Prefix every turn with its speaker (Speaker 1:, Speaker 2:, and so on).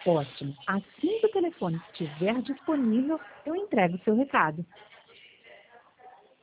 Speaker 1: Ótimo. Assim que o telefone estiver disponível, eu entrego o seu recado.